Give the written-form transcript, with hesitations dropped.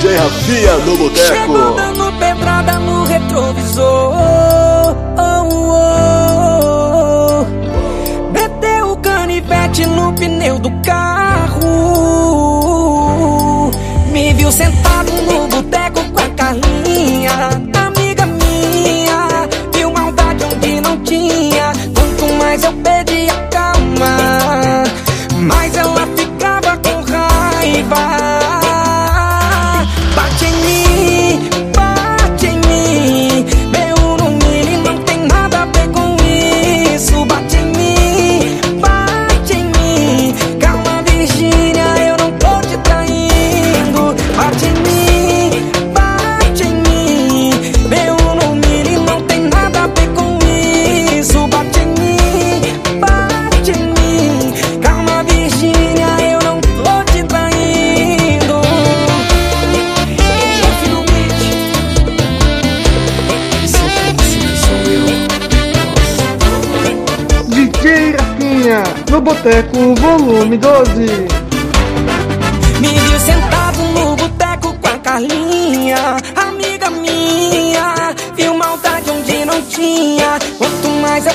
DJ Rafinha no boteco. Chegou dando pedrada no retrovisor. Meteu o canivete no pneu do carro. Me viu sentado no boteco com a Carlinha, amiga minha. Viu maldade onde não tinha. Quanto mais eu pedia calma, mas ela ficava com raiva. Bate em mim, bate em mim. Meu no mini não tem nada a ver com isso. Bate em mim, bate em mim. Calma, Virgínia, eu não tô te traindo. Bate em mim, bate em mim. Meu no mini não tem nada a ver com isso. Bate em mim, bate em mim. Calma, Virgínia, eu não tô te traindo. DJ Rafinha no boteco, volume 12. Me viu sentado no boteco com a Carlinha, amiga minha. Viu maldade onde não tinha. Quanto mais